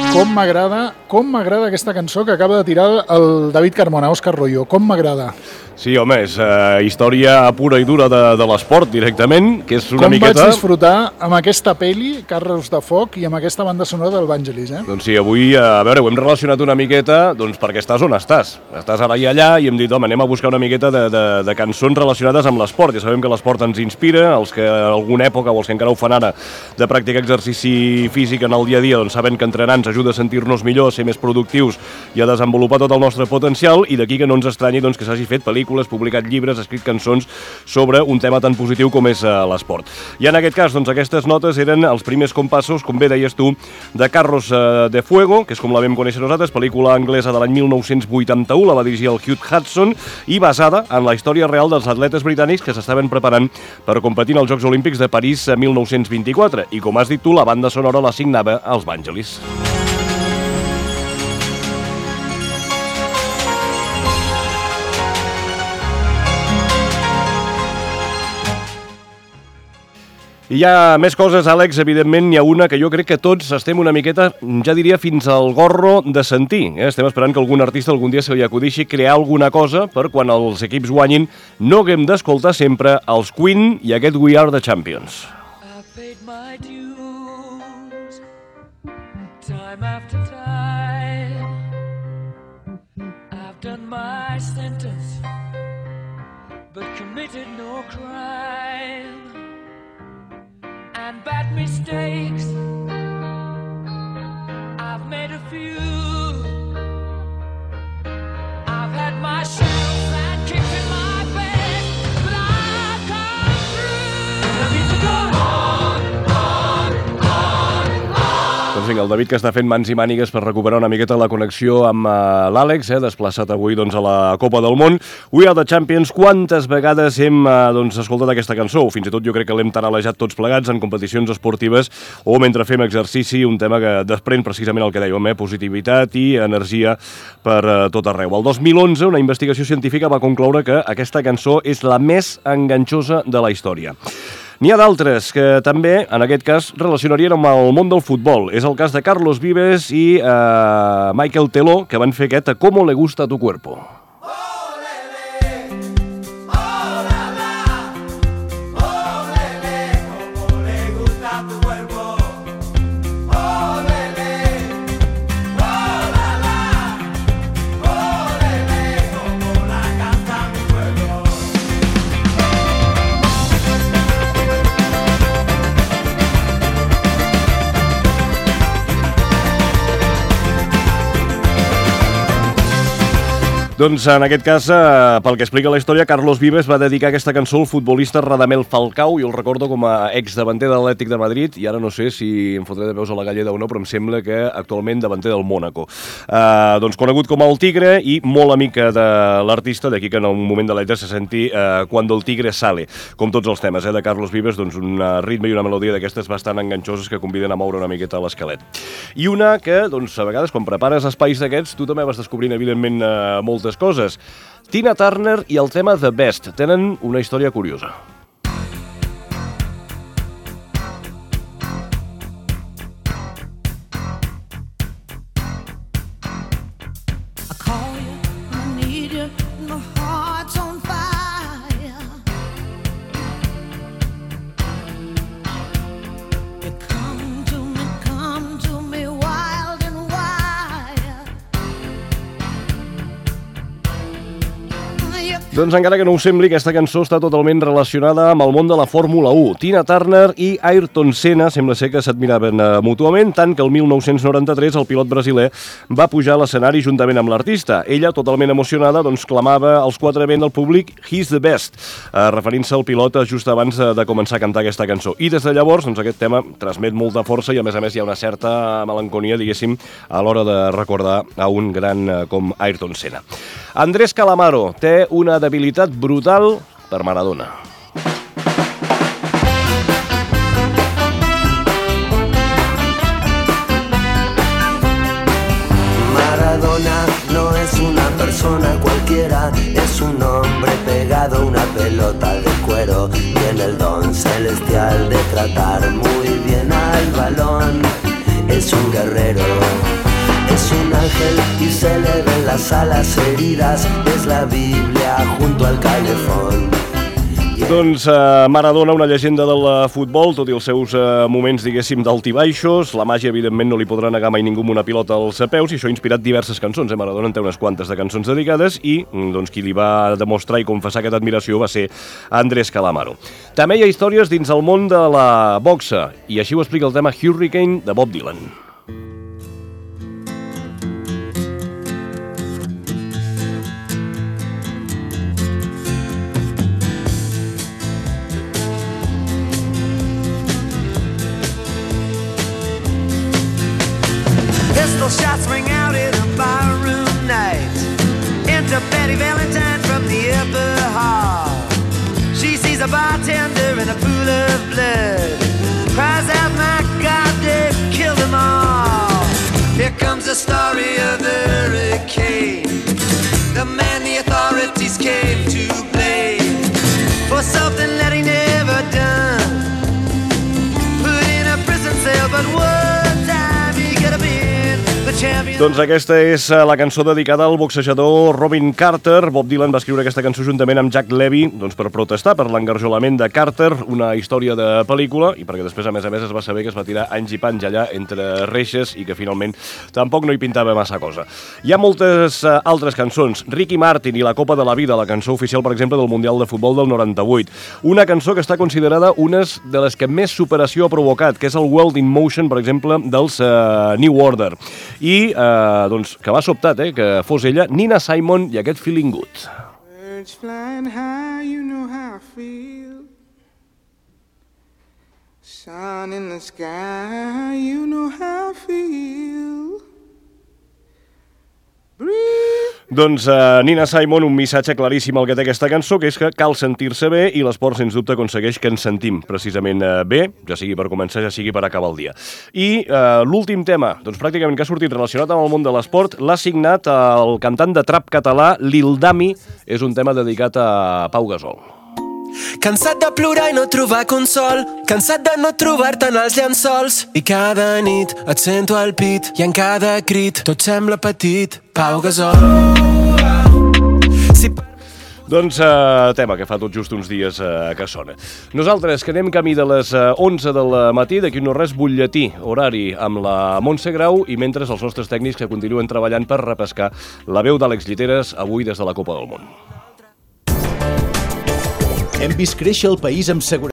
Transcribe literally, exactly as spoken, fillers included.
Com m'agrada, com m'agrada aquesta cançó que acaba de tirar el David Carmona, Òscar Royo. Com m'agrada. Sí, home, és uh, història pura i dura de, de l'esport, directament, que és una Com miqueta... Com vaig disfrutar amb aquesta peli, Carros de Foc, i amb aquesta banda sonora del Vangelis, eh? Doncs sí, avui, a veure, ho hem relacionat una miqueta, doncs perquè estàs on estàs. Estàs ara i allà i hem dit, home, anem a buscar una miqueta de, de, de cançons relacionades amb l'esport. Ja sabem que l'esport ens inspira, els que en alguna època, o els que encara ho fan ara, de practicar exercici físic en el dia a dia, doncs saben que entrenar ens ajuda a sentir-nos millor, a ser més productius i a desenvolupar tot el nostre potencial, i d'aquí que no ens estranyi doncs, que s'hagi fet pel·lícules, publicat llibres, escrit cançons sobre un tema tan positiu com és uh, l'esport. I en aquest cas, doncs, aquestes notes eren els primers compassos, com bé deies tu, de Carros uh, de Fuego, que és com la vam conèixer nosaltres, pel·lícula anglesa de l'any mil nou-cents vuitanta-u, la va dirigir el Hugh Hudson, i basada en la història real dels atletes britànics que s'estaven preparant per competir en els Jocs Olímpics de París mil nou-cents vint-i-quatre. I com has dit tu, la banda sonora la signava els Vangelis. I hi ha més coses, Àlex, evidentment n'hi ha una que jo crec que tots estem una miqueta, ja diria, fins al gorro de sentir. Eh? Estem esperant que algun artista algun dia se li acudixi crear alguna cosa per quan els equips guanyin no haguem d'escoltar sempre els Queen i aquest We Are the Champions. I've paid my dues, time after time. I've done my sentence, but committed no crime. And bad mistakes, I've made a few. I've had my shadows and kicked in my bed, but I've come through. Let me go on, on, on, on. Doncs vinga, el David, que està fent mans i mànigues per recuperar una miqueta la connexió amb uh, l'Àlex, eh, desplaçat avui doncs, a la Copa del Món. We Are the Champions, quantes vegades hem uh, doncs, escoltat aquesta cançó? O fins i tot jo crec que l'hem taralejat tots plegats en competicions esportives o mentre fem exercici, un tema que desprèn precisament el que dèiem, eh, positivitat i energia per uh, tot arreu. El dos mil onze, una investigació científica va concloure que aquesta cançó és la més enganxosa de la història. N'hi ha d'altres que també, en aquest cas, relacionarien amb el món del futbol. És el cas de Carlos Vives i eh, Michael Teló, que van fer aquest Como le gusta tu cuerpo. Doncs en aquest cas, eh, pel que explica la història, Carlos Vives va dedicar aquesta cançó al futbolista Radamel Falcao. Jo el recordo com a exdavanter de l'Atlètic de Madrid, i ara no sé si em fotré de peus a la galleda o no, però em sembla que actualment davanter del Mónaco. Eh, doncs conegut com el Tigre i molt amic de l'artista, d'aquí que en un moment de la lletra se senti eh, Cuando el Tigre sale, com tots els temes eh, de Carlos Vives, doncs un ritme i una melodia d'aquestes bastant enganxoses que conviden a moure una miqueta l'esquelet. I una que, doncs, a vegades, quan prepares espais d'aquests, tu també vas descobrint, evidentment, eh, moltes coses. Tina Turner i el tema The Best tenen una història curiosa. Doncs encara que no ho sembli, aquesta cançó està totalment relacionada amb el món de la Fórmula u. Tina Turner i Ayrton Senna sembla ser que s'admiraven uh, mútuament, tant que el mil nou-cents noranta-tres el pilot brasiler va pujar a l'escenari juntament amb l'artista. Ella, totalment emocionada, doncs clamava als quatre vents del públic "He's the best", uh, referint-se al pilot just abans de, de començar a cantar aquesta cançó. I des de llavors, doncs, aquest tema transmet molta força i, a més a més, hi ha una certa melanconia, diguéssim, a l'hora de recordar a un gran uh, com Ayrton Senna. Andrés Calamaro té una debilitat brutal per Maradona. Maradona no es una persona cualquiera, es un hombre pegado a una pelota de cuero. Tiene el don celestial de tratar muy bien al balón, es un guerrero. ángel y se le ven las alas heridas. Es la Biblia junto al calefón. Doncs uh, Maradona, una llegenda del futbol, tot i els seus uh, moments, diguéssim, d'altibaixos. La màgia, evidentment, no li podrà negar mai ningú amb una pilota als peus, i això ha inspirat diverses cançons. Eh? Maradona en té unes quantes de cançons dedicades, i doncs, qui li va demostrar i confessar aquesta admiració va ser Andrés Calamaro. També hi ha històries dins el món de la boxa, i així ho explica el tema Hurricane de Bob Dylan. Shots ring out in a barroom night. Enter Betty Valentine from the upper hall. She sees a bartender in a pool of blood. Cries out, my God, they've killed them all. Here comes the story of the hurricane. The man the authorities came to blame for something that he never done. Put in a prison cell, but one time he could have been. Doncs aquesta és la cançó dedicada al boxejador Robin Carter. Bob Dylan va escriure aquesta cançó juntament amb Jack Levy, doncs per protestar per l'engarjolament de Carter, una història de pel·lícula, i perquè després, a més a més, es va saber que es va tirar anys i panys allà entre reixes i que finalment tampoc no hi pintava massa cosa. Hi ha moltes uh, altres cançons. Ricky Martin i la Copa de la Vida, la cançó oficial, per exemple, del Mundial de Futbol del noranta-vuit. Una cançó que està considerada una de les que més superació ha provocat, que és el World in Motion, per exemple, dels uh, New Order. I eh, doncs, que m'ha sobtat, eh, que fos ella, Nina Simon, i aquest Feeling Good. Birds flying high, you know how I feel. Sun in the sky, you know how I feel. Doncs uh, Nina Simon, un missatge claríssim el que té aquesta cançó, que és que cal sentir-se bé, i l'esport, sens dubte, aconsegueix que ens sentim precisament uh, bé, ja sigui per començar, ja sigui per acabar el dia. I uh, l'últim tema, doncs pràcticament que ha sortit relacionat amb el món de l'esport, l'ha signat el cantant de trap català Lil Dami. És un tema dedicat a Pau Gasol. Cansat de plorar i no trobar consol, cansat de no trobar-te en els llençols, i cada nit et sento al pit i en cada crit tot sembla petit. Pau Gasol. Si... Doncs uh, tema que fa tot just uns dies uh, que sona. Nosaltres que anem camí de les uh, onze del matí, d'aquí no res, butlletí horari amb la Montse Grau, i mentre els nostres tècnics que continuen treballant per repescar la veu d'Àlex Lliteres avui des de la Copa del Món. Hem vist créixer el país amb seguretat.